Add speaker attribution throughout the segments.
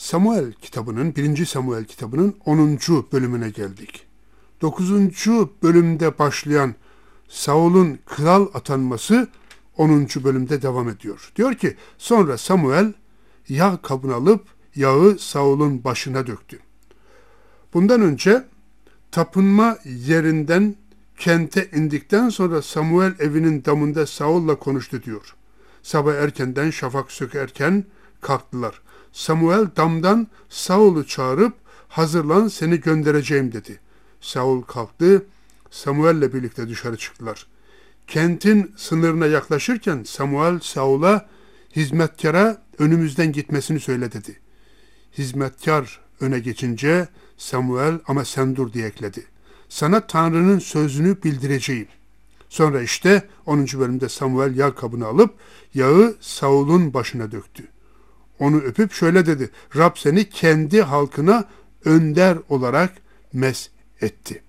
Speaker 1: Samuel kitabının, 1. Samuel kitabının 10. bölümüne geldik. 9. bölümde başlayan Saul'un kral atanması 10. bölümde devam ediyor. Diyor ki, sonra Samuel yağ kabını alıp yağı Saul'un başına döktü. Bundan önce tapınma yerinden kente indikten sonra Samuel evinin damında Saul'la konuştu diyor. Sabah erkenden şafak sökerken kalktılar. Samuel damdan Saul'u çağırıp hazırlan seni göndereceğim dedi. Saul kalktı, Samuel'le birlikte dışarı çıktılar. Kentin sınırına yaklaşırken Samuel Saul'a hizmetkara önümüzden gitmesini söyle dedi. Hizmetkar öne geçince Samuel ama sen dur diye ekledi. Sana Tanrı'nın sözünü bildireceğim. Sonra işte 10. bölümde Samuel yağ kabını alıp yağı Saul'un başına döktü. Onu öpüp şöyle dedi. Rab seni kendi halkına önder olarak mesetti.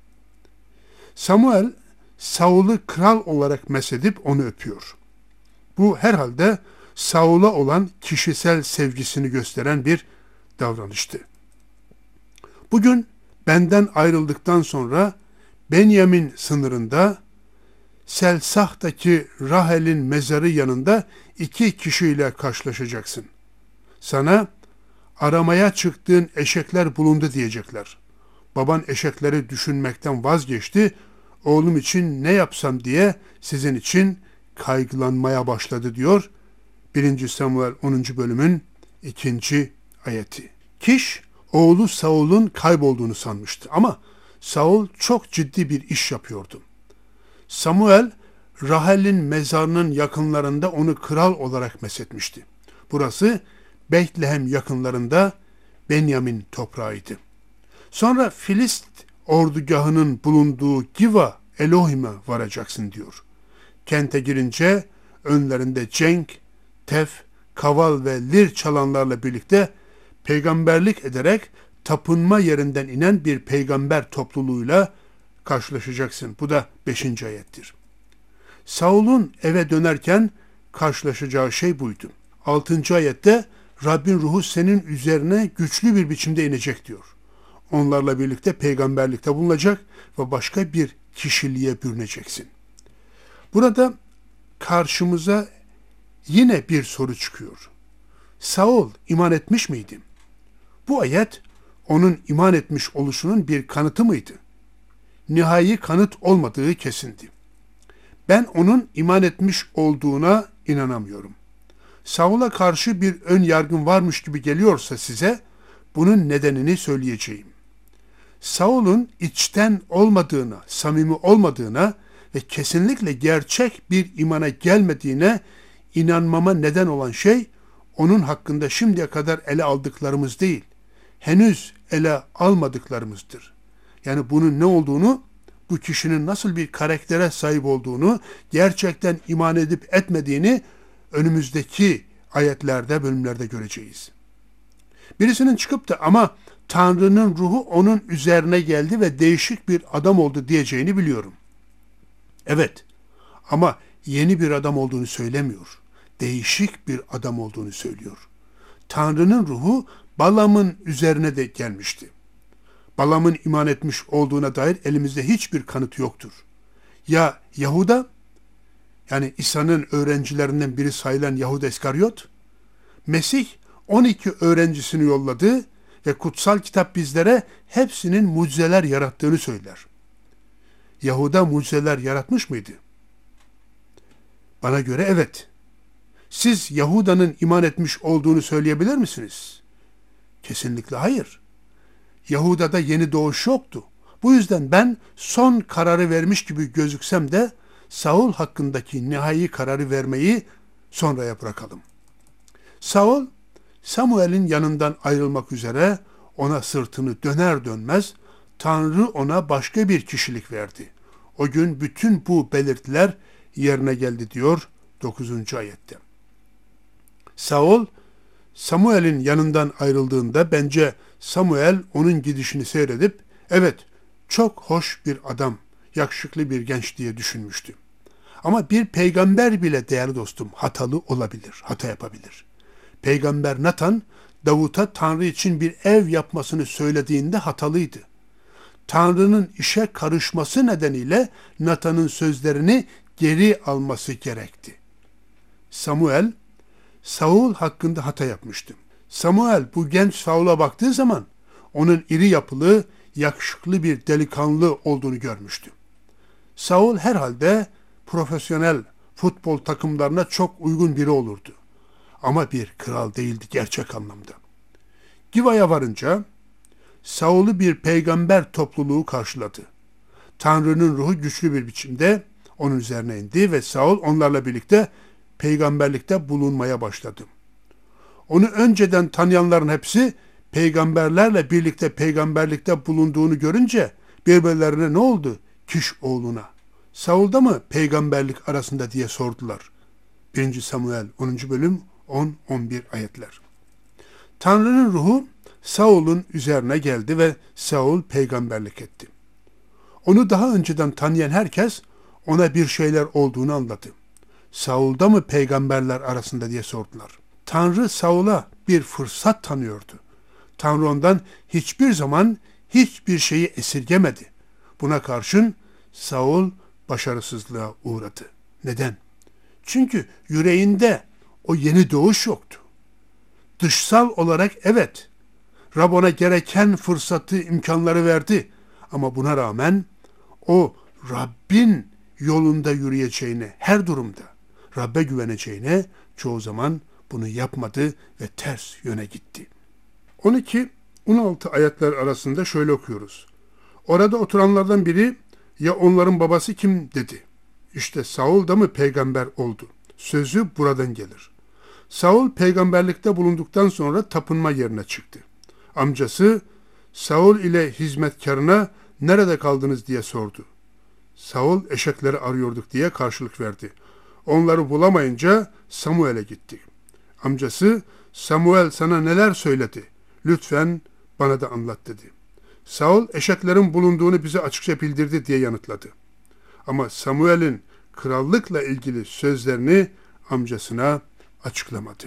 Speaker 1: Samuel Saul'u kral olarak mesedip onu öpüyor. Bu herhalde Saul'a olan kişisel sevgisini gösteren bir davranıştı. Bugün benden ayrıldıktan sonra Benyamin sınırında Selsah'taki Rahel'in mezarı yanında 2 kişiyle karşılaşacaksın. Sana aramaya çıktığın eşekler bulundu diyecekler. Baban eşekleri düşünmekten vazgeçti, oğlum için ne yapsam diye sizin için kaygılanmaya başladı diyor 1. Samuel 10. bölümün 2. ayeti. Kiş, oğlu Saul'un kaybolduğunu sanmıştı ama Saul çok ciddi bir iş yapıyordu. Samuel, Rahel'in mezarının yakınlarında onu kral olarak mesetmişti. Burası Beytlehem yakınlarında Benyamin toprağıydı. Sonra Filist ordugahının bulunduğu Giva Elohim'e varacaksın diyor. Kente girince önlerinde cenk, tef, kaval ve lir çalanlarla birlikte peygamberlik ederek tapınma yerinden inen bir peygamber topluluğuyla karşılaşacaksın. Bu da 5. ayettir. Saul'un eve dönerken karşılaşacağı şey buydu. 6. ayette Rabbin ruhu senin üzerine güçlü bir biçimde inecek diyor. Onlarla birlikte peygamberlikte bulunacak ve başka bir kişiliğe bürüneceksin. Burada karşımıza yine bir soru çıkıyor. Saul iman etmiş miydi? Bu ayet onun iman etmiş oluşunun bir kanıtı mıydı? Nihai kanıt olmadığı kesindi. Ben onun iman etmiş olduğuna inanamıyorum. Saul'a karşı bir ön yargım varmış gibi geliyorsa size bunun nedenini söyleyeceğim. Saul'un içten olmadığına, samimi olmadığına ve kesinlikle gerçek bir imana gelmediğine inanmama neden olan şey onun hakkında şimdiye kadar ele aldıklarımız değil, henüz ele almadıklarımızdır. Yani bunun ne olduğunu, bu kişinin nasıl bir karaktere sahip olduğunu, gerçekten iman edip etmediğini önümüzdeki ayetlerde, bölümlerde göreceğiz. Birisinin çıkıp da ama Tanrı'nın ruhu onun üzerine geldi ve değişik bir adam oldu diyeceğini biliyorum. Evet, ama yeni bir adam olduğunu söylemiyor. Değişik bir adam olduğunu söylüyor. Tanrı'nın ruhu Balam'ın üzerine de gelmişti. Balam'ın iman etmiş olduğuna dair elimizde hiçbir kanıt yoktur. Ya Yahuda, yani İsa'nın öğrencilerinden biri sayılan Yahuda İskaryot, Mesih 12 öğrencisini yolladı ve kutsal kitap bizlere hepsinin mucizeler yarattığını söyler. Yahuda mucizeler yaratmış mıydı? Bana göre evet. Siz Yahuda'nın iman etmiş olduğunu söyleyebilir misiniz? Kesinlikle hayır. Yahuda'da yeni doğuş yoktu. Bu yüzden ben son kararı vermiş gibi gözüksem de Saul hakkındaki nihai kararı vermeyi sonraya bırakalım. Saul, Samuel'in yanından ayrılmak üzere ona sırtını döner dönmez Tanrı ona başka bir kişilik verdi. O gün bütün bu belirtiler yerine geldi diyor 9. ayette. Saul, Samuel'in yanından ayrıldığında bence Samuel onun gidişini seyredip evet çok hoş bir adam, yakışıklı bir genç diye düşünmüştü. Ama bir peygamber bile değerli dostum hatalı olabilir, hata yapabilir. Peygamber Natan Davut'a Tanrı için bir ev yapmasını söylediğinde hatalıydı. Tanrı'nın işe karışması nedeniyle Natan'ın sözlerini geri alması gerekti. Samuel, Saul hakkında hata yapmıştı. Samuel bu genç Saul'a baktığı zaman onun iri yapılı, yakışıklı bir delikanlı olduğunu görmüştü. Saul herhalde profesyonel futbol takımlarına çok uygun biri olurdu. Ama bir kral değildi gerçek anlamda. Giva'ya varınca Saul'u bir peygamber topluluğu karşıladı. Tanrı'nın ruhu güçlü bir biçimde onun üzerine indi ve Saul onlarla birlikte peygamberlikte bulunmaya başladı. Onu önceden tanıyanların hepsi peygamberlerle birlikte peygamberlikte bulunduğunu görünce birbirlerine ne oldu? Kiş oğluna. Saul'da mı peygamberlik arasında diye sordular. 1. Samuel 10. bölüm 10-11 ayetler. Tanrı'nın ruhu Saul'un üzerine geldi ve Saul peygamberlik etti. Onu daha önceden tanıyan herkes ona bir şeyler olduğunu anladı. Saul'da mı peygamberler arasında diye sordular. Tanrı Saul'a bir fırsat tanıyordu. Tanrı ondan hiçbir zaman hiçbir şeyi esirgemedi. Buna karşın Saul başarısızlığa uğradı. Neden? Çünkü yüreğinde o yeni doğuş yoktu. Dışsal olarak evet, Rab ona gereken fırsatı, imkanları verdi. Ama buna rağmen o Rabbin yolunda yürüyeceğine, her durumda Rabbe güveneceğine çoğu zaman bunu yapmadı ve ters yöne gitti. 12-16 ayetler arasında şöyle okuyoruz. Orada oturanlardan biri, ya onların babası kim dedi. İşte Saul da mı peygamber oldu? Sözü buradan gelir. Saul peygamberlikte bulunduktan sonra tapınma yerine çıktı. Amcası Saul ile hizmetkarına nerede kaldınız diye sordu. Saul eşekleri arıyorduk diye karşılık verdi. Onları bulamayınca Samuel'e gittik. Amcası Samuel sana neler söyledi? Lütfen bana da anlat dedi. Saul eşeklerin bulunduğunu bize açıkça bildirdi diye yanıtladı. Ama Samuel'in krallıkla ilgili sözlerini amcasına açıklamadı.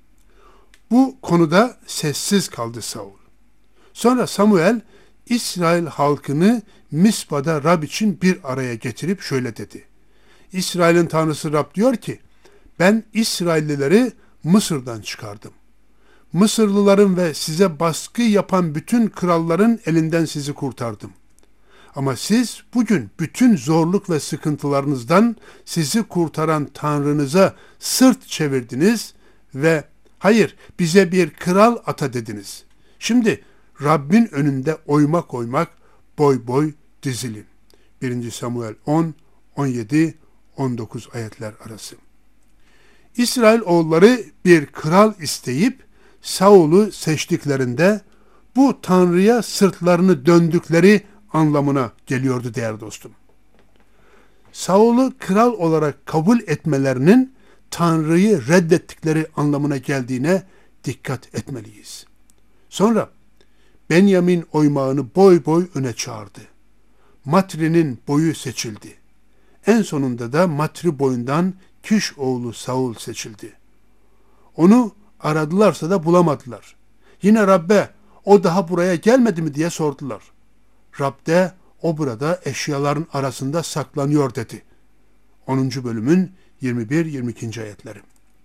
Speaker 1: Bu konuda sessiz kaldı Saul. Sonra Samuel İsrail halkını Mispa'da Rab için bir araya getirip şöyle dedi. İsrail'in Tanrısı Rab diyor ki, ben İsraillileri Mısır'dan çıkardım. Mısırlıların ve size baskı yapan bütün kralların elinden sizi kurtardım. Ama siz bugün bütün zorluk ve sıkıntılarınızdan sizi kurtaran Tanrınıza sırt çevirdiniz ve hayır bize bir kral ata dediniz. Şimdi Rabbin önünde oymak oymak boy boy dizilin. 1. Samuel 10, 17, 19 ayetler arası. İsrail oğulları bir kral isteyip Saul'u seçtiklerinde bu Tanrı'ya sırtlarını döndükleri anlamına geliyordu değerli dostum. Saul'u kral olarak kabul etmelerinin Tanrı'yı reddettikleri anlamına geldiğine dikkat etmeliyiz. Sonra Benyamin oymağını boy boy öne çağırdı. Matri'nin boyu seçildi. En sonunda da Matri boyundan Kiş oğlu Saul seçildi. Onu aradılarsa da bulamadılar. Yine Rabbe o daha buraya gelmedi mi diye sordular. Rab de o burada eşyaların arasında saklanıyor dedi. 10. bölümün 21-22. ayetleri.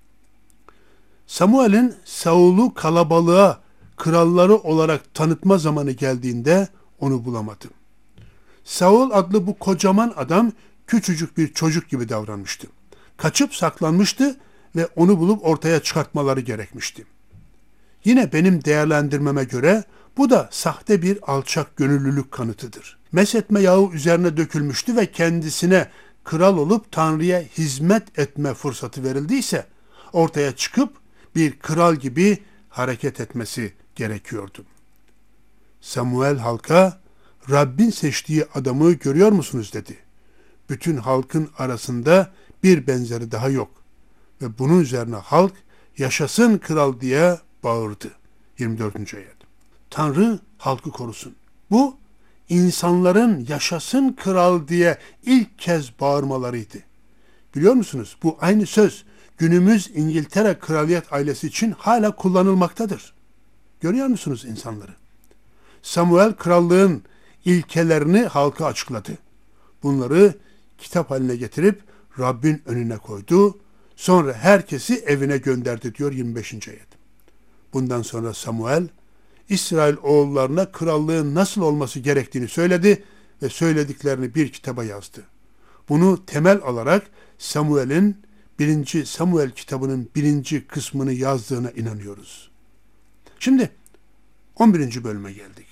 Speaker 1: Samuel'in Saul'u kalabalığa kralları olarak tanıtma zamanı geldiğinde onu bulamadı. Saul adlı bu kocaman adam küçücük bir çocuk gibi davranmıştı. Kaçıp saklanmıştı ve onu bulup ortaya çıkartmaları gerekmişti. Yine benim değerlendirmeme göre bu da sahte bir alçak gönüllülük kanıtıdır. Mesetme yağı üzerine dökülmüştü ve kendisine kral olup Tanrı'ya hizmet etme fırsatı verildiyse ortaya çıkıp bir kral gibi hareket etmesi gerekiyordu. Samuel halka, Rabbin seçtiği adamı görüyor musunuz dedi. Bütün halkın arasında bir benzeri daha yok. Ve bunun üzerine halk yaşasın kral diye bağırdı. 24. ayet. Tanrı halkı korusun. Bu insanların yaşasın kral diye ilk kez bağırmalarıydı. Biliyor musunuz? Bu aynı söz günümüz İngiltere kraliyet ailesi için hala kullanılmaktadır. Görüyor musunuz insanları? Samuel krallığın ilkelerini halka açıkladı. Bunları kitap haline getirip Rabbin önüne koydu. Sonra herkesi evine gönderdi diyor 25. ayet. Bundan sonra Samuel İsrail oğullarına krallığın nasıl olması gerektiğini söyledi ve söylediklerini bir kitaba yazdı. Bunu temel alarak Samuel'in 1. Samuel kitabının 1. kısmını yazdığına inanıyoruz. Şimdi 11. bölüme geldik.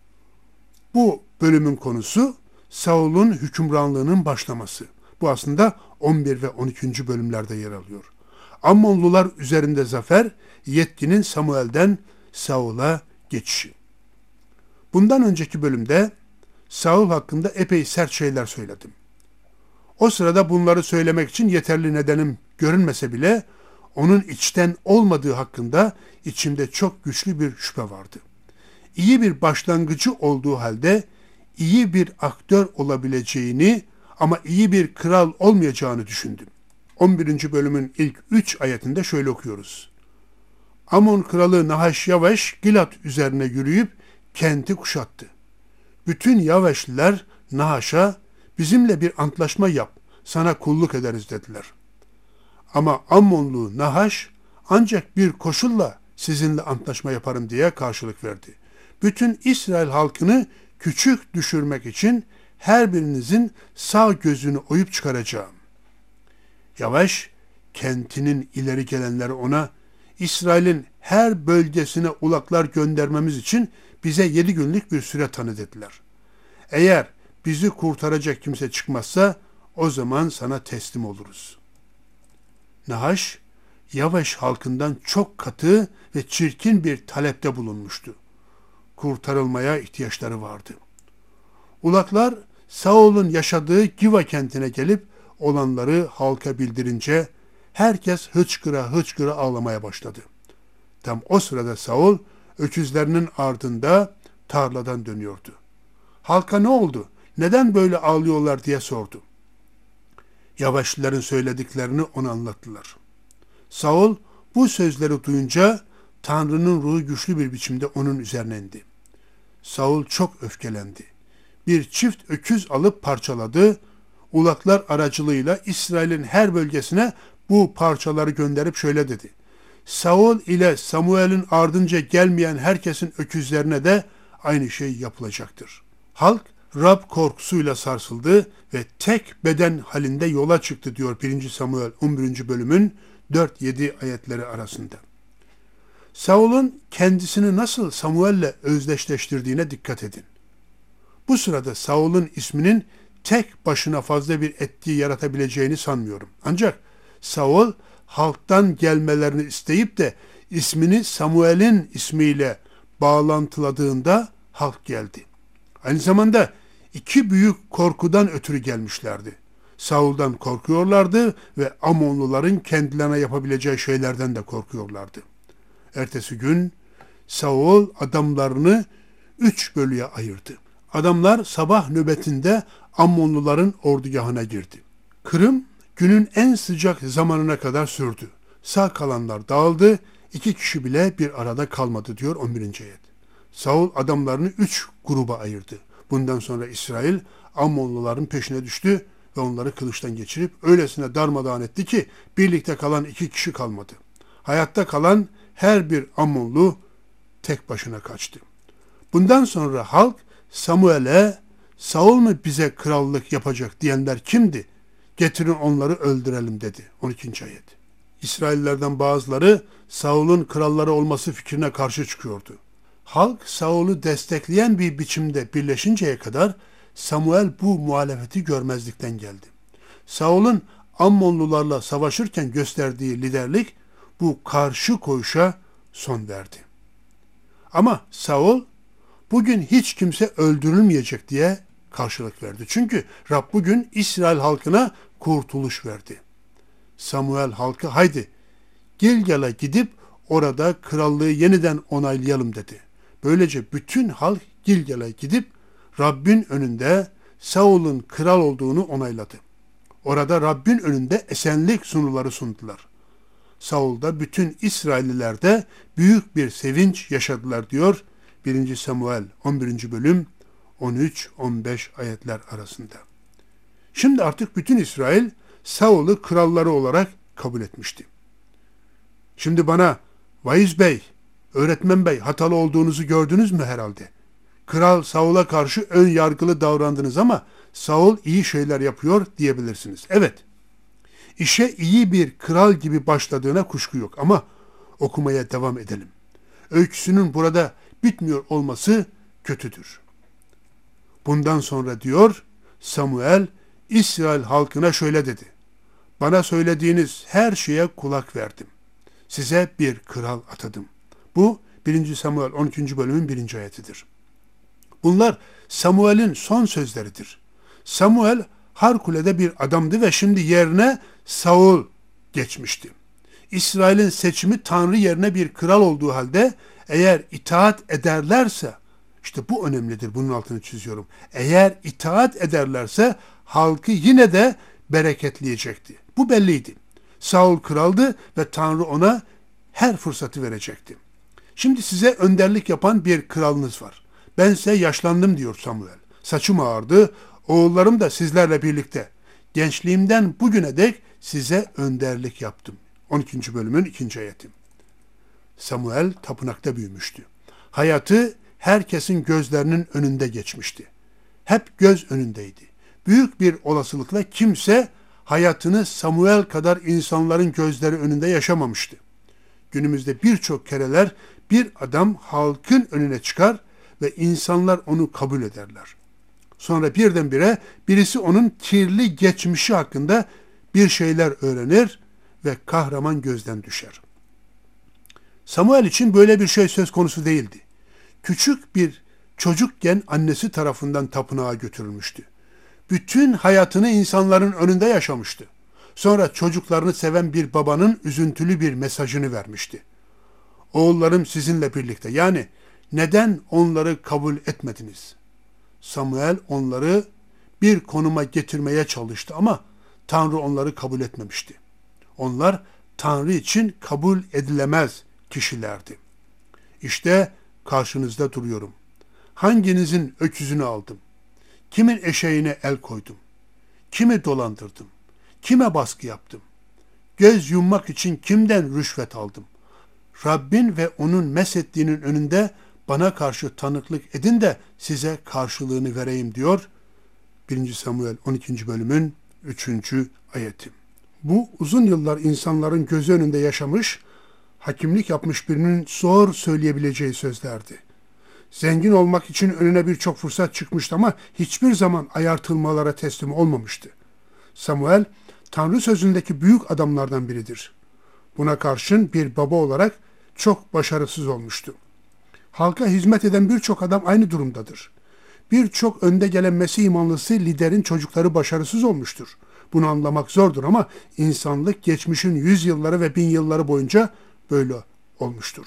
Speaker 1: Bu bölümün konusu Saul'un hükümranlığının başlaması. Bu aslında 11 ve 12. bölümlerde yer alıyor. Ammonlular üzerinde zafer, yetkinin Samuel'den Saul'a geçişi. Bundan önceki bölümde Saul hakkında epey sert şeyler söyledim. O sırada bunları söylemek için yeterli nedenim görünmese bile onun içten olmadığı hakkında içimde çok güçlü bir şüphe vardı. İyi bir başlangıcı olduğu halde iyi bir aktör olabileceğini ama iyi bir kral olmayacağını düşündüm. 11. bölümün ilk 3 ayetinde şöyle okuyoruz. Amon kralı Nahaş-Yaveş Gilat üzerine yürüyüp kenti kuşattı. Bütün Yaveşliler Nahaş'a bizimle bir antlaşma yap, sana kulluk ederiz dediler. Ama Ammonlu Nahaş ancak bir koşulla sizinle antlaşma yaparım diye karşılık verdi. Bütün İsrail halkını küçük düşürmek için her birinizin sağ gözünü oyup çıkaracağım. Yaveş kentinin ileri gelenleri ona İsrail'in her bölgesine ulaklar göndermemiz için bize 7 günlük bir süre tanı dediler. Eğer bizi kurtaracak kimse çıkmazsa o zaman sana teslim oluruz. Nahaş, Yaveş halkından çok katı ve çirkin bir talepte bulunmuştu. Kurtarılmaya ihtiyaçları vardı. Ulaklar Saul'un yaşadığı Giva kentine gelip olanları halka bildirince herkes hıçkıra hıçkıra ağlamaya başladı. Tam o sırada Saul öküzlerinin ardında tarladan dönüyordu. Halka ne oldu? Neden böyle ağlıyorlar diye sordu. Yaveşlilerin söylediklerini ona anlattılar. Saul bu sözleri duyunca Tanrı'nın ruhu güçlü bir biçimde onun üzerine indi. Saul çok öfkelendi. Bir çift öküz alıp parçaladı. Ulaklar aracılığıyla İsrail'in her bölgesine bu parçaları gönderip şöyle dedi. Saul ile Samuel'in ardınca gelmeyen herkesin öküzlerine de aynı şey yapılacaktır. Halk Rab korkusuyla sarsıldı ve tek beden halinde yola çıktı diyor 1. Samuel 11. bölümün 4-7 ayetleri arasında. Saul'un kendisini nasıl Samuel'le özdeşleştirdiğine dikkat edin. Bu sırada Saul'un isminin tek başına fazla bir etki yaratabileceğini sanmıyorum. Ancak Saul halktan gelmelerini isteyip de ismini Samuel'in ismiyle bağlantıladığında halk geldi. Aynı zamanda iki büyük korkudan ötürü gelmişlerdi. Saul'dan korkuyorlardı ve Amonluların kendilerine yapabileceği şeylerden de korkuyorlardı. Ertesi gün Saul adamlarını 3 bölüye ayırdı. Adamlar sabah nöbetinde Ammonluların ordugahına girdi. Kırım günün en sıcak zamanına kadar sürdü. Sağ kalanlar dağıldı, 2 kişi bile bir arada kalmadı diyor 11. ayet. Saul adamlarını 3 gruba ayırdı. Bundan sonra İsrail Ammonluların peşine düştü ve onları kılıçtan geçirip öylesine darmadağın etti ki birlikte kalan 2 kişi kalmadı. Hayatta kalan her bir Ammonlu tek başına kaçtı. Bundan sonra halk Samuel'e Saul mu bize krallık yapacak diyenler kimdi? Getirin onları öldürelim dedi. 12. ayet. İsraillerden bazıları Saul'un kralları olması fikrine karşı çıkıyordu. Halk Saul'u destekleyen bir biçimde birleşinceye kadar Samuel bu muhalefeti görmezlikten geldi. Saul'un Ammonlularla savaşırken gösterdiği liderlik bu karşı koyuşa son verdi. Ama Saul bugün hiç kimse öldürülmeyecek diye karşılık verdi. Çünkü Rab bugün İsrail halkına kurtuluş verdi. Samuel halkı haydi Gilgal'a gidip orada krallığı yeniden onaylayalım dedi. Böylece bütün halk Gilgal'a gidip Rabbin önünde Saul'un kral olduğunu onayladı. Orada Rabbin önünde esenlik sunuları sundular. Saul'da, bütün İsrailliler de büyük bir sevinç yaşadılar diyor 1. Samuel 11. bölüm 13-15 ayetler arasında. Şimdi artık bütün İsrail Saul'u kralları olarak kabul etmişti. Şimdi bana vaiz bey, öğretmen bey hatalı olduğunuzu gördünüz mü herhalde? Kral Saul'a karşı ön yargılı davrandınız ama Saul iyi şeyler yapıyor diyebilirsiniz. Evet, işe iyi bir kral gibi başladığına kuşku yok ama okumaya devam edelim. Öyküsünün burada bitmiyor olması kötüdür. Bundan sonra diyor Samuel, İsrail halkına şöyle dedi. Bana söylediğiniz her şeye kulak verdim. Size bir kral atadım. Bu 1. Samuel 12. bölümün 1. ayetidir. Bunlar Samuel'in son sözleridir. Samuel harikulade bir adamdı ve şimdi yerine Saul geçmişti. İsrail'in seçimi Tanrı yerine bir kral olduğu halde eğer itaat ederlerse, işte bu önemlidir, bunun altını çiziyorum. Eğer itaat ederlerse halkı yine de bereketleyecekti. Bu belliydi. Saul kraldı ve Tanrı ona her fırsatı verecekti. Şimdi size önderlik yapan bir kralınız var. Bense yaşlandım diyor Samuel. Saçım ağardı, oğullarım da sizlerle birlikte. Gençliğimden bugüne dek size önderlik yaptım. 12. bölümün 2. ayeti. Samuel tapınakta büyümüştü. Hayatı herkesin gözlerinin önünde geçmişti. Hep göz önündeydi. Büyük bir olasılıkla kimse hayatını Samuel kadar insanların gözleri önünde yaşamamıştı. Günümüzde birçok kereler bir adam halkın önüne çıkar ve insanlar onu kabul ederler. Sonra birdenbire birisi onun kirli geçmişi hakkında bir şeyler öğrenir ve kahraman gözden düşer. Samuel için böyle bir şey söz konusu değildi. Küçük bir çocukken annesi tarafından tapınağa götürülmüştü. Bütün hayatını insanların önünde yaşamıştı. Sonra çocuklarını seven bir babanın üzüntülü bir mesajını vermişti. Oğullarım sizinle birlikte. Yani neden onları kabul etmediniz? Samuel onları bir konuma getirmeye çalıştı ama Tanrı onları kabul etmemişti. Onlar Tanrı için kabul edilemez kişilerdi. İşte karşınızda duruyorum. Hanginizin öküzünü aldım? Kimin eşeğine el koydum? Kimi dolandırdım? Kime baskı yaptım? Göz yummak için kimden rüşvet aldım? Rabbin ve onun meshettiğinin önünde bana karşı tanıklık edin de size karşılığını vereyim diyor 1. Samuel 12. bölümün 3. ayeti. Bu uzun yıllar insanların gözü önünde yaşamış, hakimlik yapmış birinin zor söyleyebileceği sözlerdi. Zengin olmak için önüne birçok fırsat çıkmıştı ama hiçbir zaman ayartılmalara teslim olmamıştı. Samuel, Tanrı sözündeki büyük adamlardan biridir. Buna karşın bir baba olarak çok başarısız olmuştu. Halka hizmet eden birçok adam aynı durumdadır. Birçok önde gelen Mesih imanlısı liderin çocukları başarısız olmuştur. Bunu anlamak zordur ama insanlık geçmişin 100 yılları ve 1000 yılları boyunca böyle olmuştur.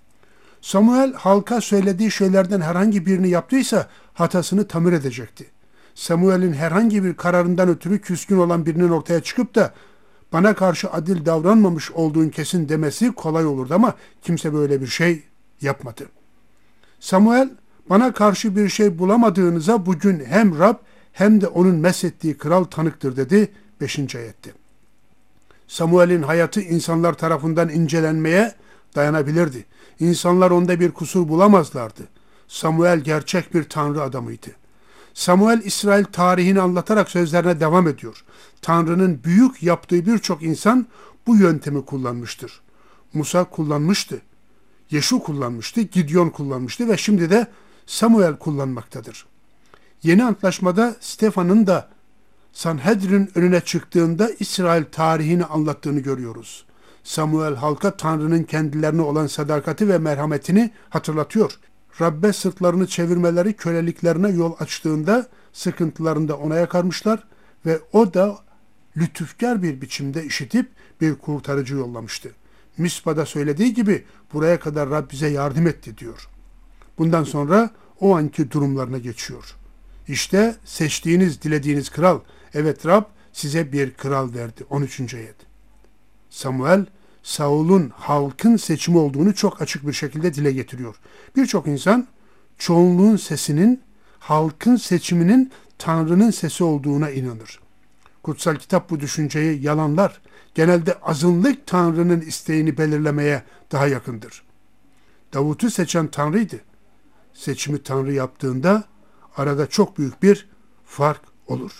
Speaker 1: Samuel halka söylediği şeylerden herhangi birini yaptıysa hatasını tamir edecekti. Samuel'in herhangi bir kararından ötürü küskün olan birinin ortaya çıkıp da bana karşı adil davranmamış olduğun kesin demesi kolay olurdu ama kimse böyle bir şey yapmadı. Samuel, bana karşı bir şey bulamadığınıza bugün hem Rab hem de onun meshettiği kral tanıktır dedi 5. ayette. Samuel'in hayatı insanlar tarafından incelenmeye dayanabilirdi. İnsanlar onda bir kusur bulamazlardı. Samuel gerçek bir Tanrı adamıydı. Samuel İsrail tarihini anlatarak sözlerine devam ediyor. Tanrı'nın büyük yaptığı birçok insan bu yöntemi kullanmıştır. Musa kullanmıştı. Yeşu kullanmıştı, Gideon kullanmıştı ve şimdi de Samuel kullanmaktadır. Yeni Antlaşmada Stefan'ın da Sanhedrin önüne çıktığında İsrail tarihini anlattığını görüyoruz. Samuel halka Tanrı'nın kendilerine olan sadakati ve merhametini hatırlatıyor. Rabbe sırtlarını çevirmeleri köleliklerine yol açtığında sıkıntılarında ona yakarmışlar ve o da lütufkar bir biçimde işitip bir kurtarıcı yollamıştı. Misba'da söylediği gibi buraya kadar Rab bize yardım etti diyor. Bundan sonra o anki durumlarına geçiyor. İşte seçtiğiniz, dilediğiniz kral. Evet Rab size bir kral verdi. 13. ayet. Samuel Saul'un halkın seçimi olduğunu çok açık bir şekilde dile getiriyor. Birçok insan çoğunluğun sesinin, halkın seçiminin Tanrı'nın sesi olduğuna inanır. Kutsal kitap bu düşünceyi yalanlar. Genelde azınlık Tanrı'nın isteğini belirlemeye daha yakındır. Davut'u seçen Tanrı'ydı. Seçimi Tanrı yaptığında arada çok büyük bir fark olur.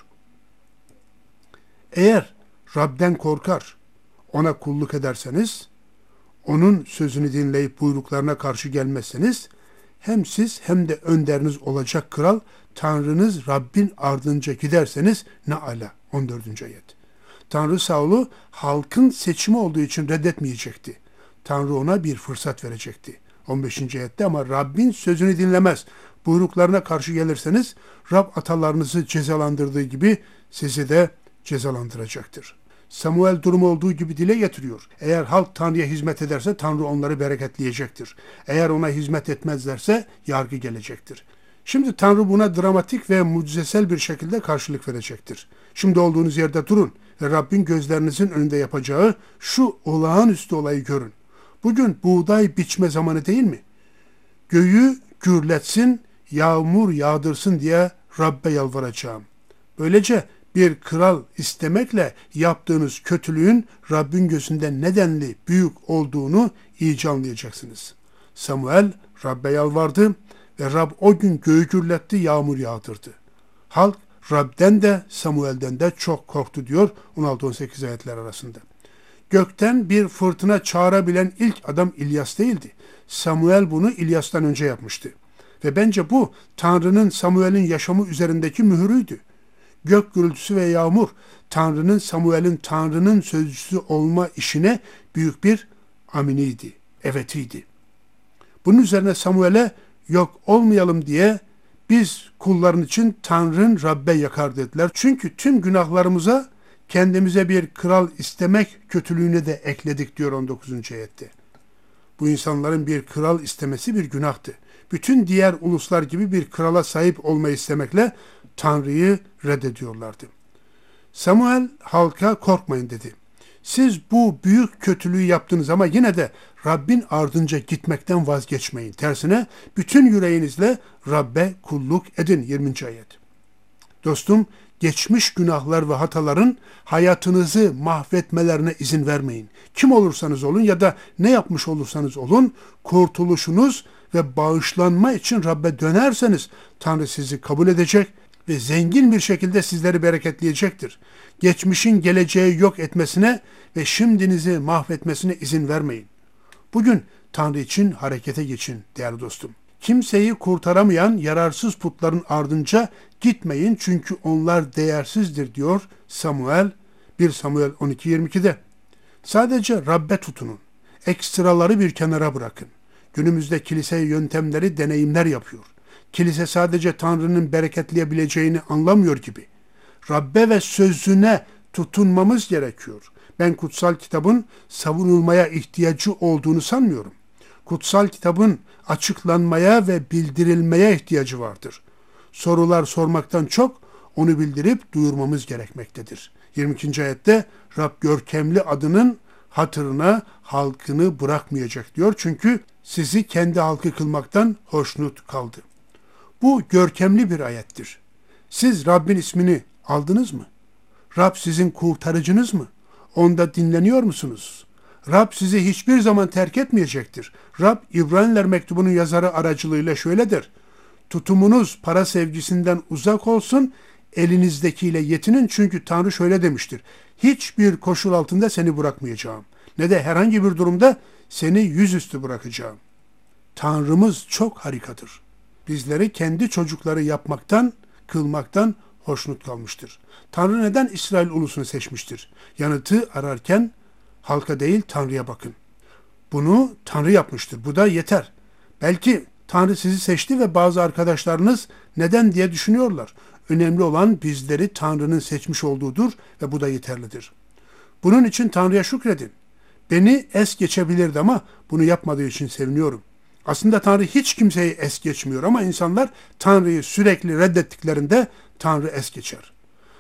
Speaker 1: Eğer Rab'den korkar, ona kulluk ederseniz, onun sözünü dinleyip buyruklarına karşı gelmezseniz, hem siz hem de önderiniz olacak kral, Tanrınız Rabbin ardınca giderseniz ne ala. 14. ayet. Tanrı Saul'u halkın seçimi olduğu için reddetmeyecekti. Tanrı ona bir fırsat verecekti. 15. ayette ama Rabbin sözünü dinlemez. Buyruklarına karşı gelirseniz Rab atalarınızı cezalandırdığı gibi sizi de cezalandıracaktır. Samuel durumu olduğu gibi dile getiriyor. Eğer halk Tanrı'ya hizmet ederse Tanrı onları bereketleyecektir. Eğer ona hizmet etmezlerse yargı gelecektir. Şimdi Tanrı buna dramatik ve mucizesel bir şekilde karşılık verecektir. Şimdi olduğunuz yerde durun ve Rabbin gözlerinizin önünde yapacağı şu olağanüstü olayı görün. Bugün buğday biçme zamanı değil mi? Göğü gürletsin, yağmur yağdırsın diye Rabbe yalvaracağım. Böylece bir kral istemekle yaptığınız kötülüğün Rabbin gözünde nedenli büyük olduğunu iyice anlayacaksınız. Samuel Rabbe yalvardı ve Rab o gün göğü gürletti, yağmur yağdırdı. Halk Rab'den de Samuel'den de çok korktu diyor 16-18 ayetler arasında. Gökten bir fırtına çağırabilen ilk adam İlyas değildi. Samuel bunu İlyas'tan önce yapmıştı. Ve bence bu Tanrı'nın Samuel'in yaşamı üzerindeki mührüydü. Gök gürültüsü ve yağmur Tanrı'nın Samuel'in Tanrı'nın sözcüsü olma işine büyük bir aminiydi, evetiydi. Bunun üzerine Samuel'e yok olmayalım diye biz kulların için Tanrı'nın Rabbe yakar dediler. Çünkü tüm günahlarımıza kendimize bir kral istemek kötülüğüne de ekledik diyor 19. ayette. Bu insanların bir kral istemesi bir günahtı. Bütün diğer uluslar gibi bir krala sahip olmayı istemekle Tanrı'yı reddediyorlardı. Samuel halka korkmayın dedi. Siz bu büyük kötülüğü yaptınız ama yine de Rabbin ardınca gitmekten vazgeçmeyin. Tersine bütün yüreğinizle Rabbe kulluk edin. 20. ayet. Dostum, geçmiş günahlar ve hataların hayatınızı mahvetmelerine izin vermeyin. Kim olursanız olun ya da ne yapmış olursanız olun, kurtuluşunuz ve bağışlanma için Rabbe dönerseniz Tanrı sizi kabul edecek ve zengin bir şekilde sizleri bereketleyecektir. Geçmişin geleceği yok etmesine ve şimdinizi mahvetmesine izin vermeyin. Bugün Tanrı için harekete geçin değerli dostum. Kimseyi kurtaramayan yararsız putların ardınca gitmeyin çünkü onlar değersizdir diyor Samuel 1 Samuel 12:22'de. Sadece Rabbe tutunun. Ekstraları bir kenara bırakın. Günümüzde kilise yöntemleri deneyimler yapıyor. Kilise sadece Tanrı'nın bereketleyebileceğini anlamıyor gibi. Rabbe ve sözüne tutunmamız gerekiyor. Ben kutsal kitabın savunulmaya ihtiyacı olduğunu sanmıyorum. Kutsal kitabın açıklanmaya ve bildirilmeye ihtiyacı vardır. Sorular sormaktan çok onu bildirip duyurmamız gerekmektedir. 22. ayette Rab görkemli adının hatırına halkını bırakmayacak diyor. Çünkü sizi kendi halkı kılmaktan hoşnut kaldı. Bu görkemli bir ayettir. Siz Rabbin ismini aldınız mı? Rab sizin kurtarıcınız mı? Onda dinleniyor musunuz? Rab sizi hiçbir zaman terk etmeyecektir. Rab İbraniler mektubunun yazarı aracılığıyla şöyle der. Tutumunuz para sevgisinden uzak olsun, elinizdekiyle yetinin çünkü Tanrı şöyle demiştir. Hiçbir koşul altında seni bırakmayacağım. Ne de herhangi bir durumda seni yüzüstü bırakacağım. Tanrımız çok harikadır. Bizleri kendi çocukları yapmaktan, kılmaktan hoşnut kalmıştır. Tanrı neden İsrail ulusunu seçmiştir? Yanıtı ararken halka değil Tanrı'ya bakın. Bunu Tanrı yapmıştır. Bu da yeter. Belki Tanrı sizi seçti ve bazı arkadaşlarınız neden diye düşünüyorlar. Önemli olan bizleri Tanrı'nın seçmiş olduğudur ve bu da yeterlidir. Bunun için Tanrı'ya şükredin. Beni es geçebilirdi ama bunu yapmadığı için seviniyorum. Aslında Tanrı hiç kimseyi es geçmiyor ama insanlar Tanrı'yı sürekli reddettiklerinde Tanrı es geçer.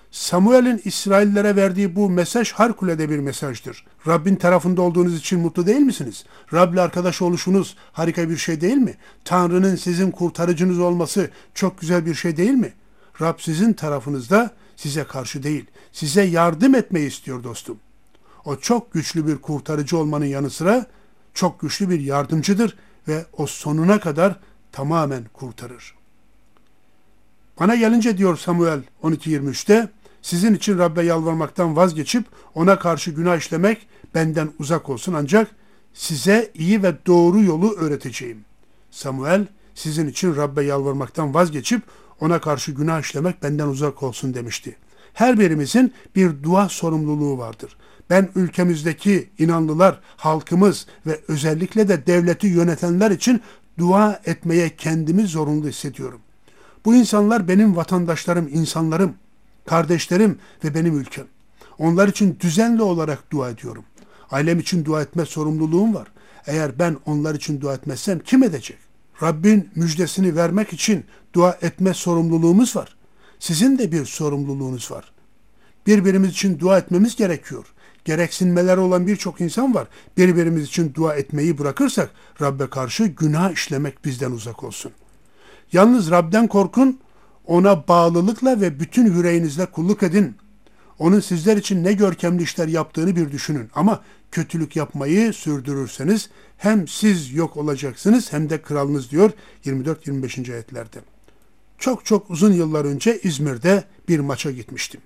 Speaker 1: Samuel'in İsraillere verdiği bu mesaj harikulade bir mesajdır. Rabbin tarafında olduğunuz için mutlu değil misiniz? Rab'le arkadaş oluşunuz harika bir şey değil mi? Tanrı'nın sizin kurtarıcınız olması çok güzel bir şey değil mi? Rab sizin tarafınızda, size karşı değil, size yardım etmeyi istiyor dostum. O çok güçlü bir kurtarıcı olmanın yanı sıra çok güçlü bir yardımcıdır ve o sonuna kadar tamamen kurtarır. Bana gelince diyor Samuel 12:23'te, sizin için Rab'be yalvarmaktan vazgeçip ona karşı günah işlemek benden uzak olsun, ancak size iyi ve doğru yolu öğreteceğim. Samuel sizin için Rab'be yalvarmaktan vazgeçip ona karşı günah işlemek benden uzak olsun demişti. Her birimizin bir dua sorumluluğu vardır. Ben ülkemizdeki inanlılar, halkımız ve özellikle de devleti yönetenler için dua etmeye kendimi zorunlu hissediyorum. Bu insanlar benim vatandaşlarım, insanlarım, kardeşlerim ve benim ülkem. Onlar için düzenli olarak dua ediyorum. Ailem için dua etme sorumluluğum var. Eğer ben onlar için dua etmezsem kim edecek? Rabbin müjdesini vermek için dua etme sorumluluğumuz var. Sizin de bir sorumluluğunuz var. Birbirimiz için dua etmemiz gerekiyor. Gereksinmeleri olan birçok insan var. Birbirimiz için dua etmeyi bırakırsak Rabbe karşı günah işlemek bizden uzak olsun. Yalnız Rab'den korkun, ona bağlılıkla ve bütün yüreğinizle kulluk edin. Onun sizler için ne görkemli işler yaptığını bir düşünün. Ama kötülük yapmayı sürdürürseniz hem siz yok olacaksınız hem de kralınız diyor 24-25. ayetlerde. Çok uzun yıllar önce İzmir'de bir maça gitmiştim.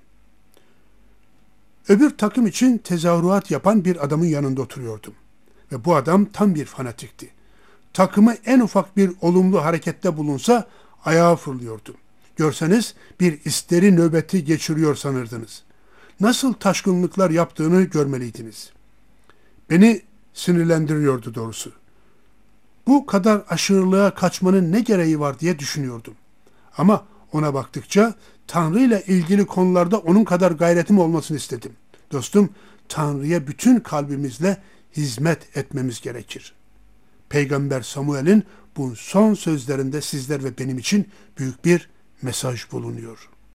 Speaker 1: Öbür takım için tezahürat yapan bir adamın yanında oturuyordum. Ve bu adam tam bir fanatikti. Takımı en ufak bir olumlu harekette bulunsa ayağa fırlıyordu. Görseniz bir isteri nöbeti geçiriyor sanırdınız. Nasıl taşkınlıklar yaptığını görmeliydiniz. Beni sinirlendiriyordu doğrusu. Bu kadar aşırılığa kaçmanın ne gereği var diye düşünüyordum. Ama ona baktıkça Tanrı ile ilgili konularda onun kadar gayretim olmasını istedim. Dostum, Tanrı'ya bütün kalbimizle hizmet etmemiz gerekir. Peygamber Samuel'in bu son sözlerinde sizler ve benim için büyük bir mesaj bulunuyor.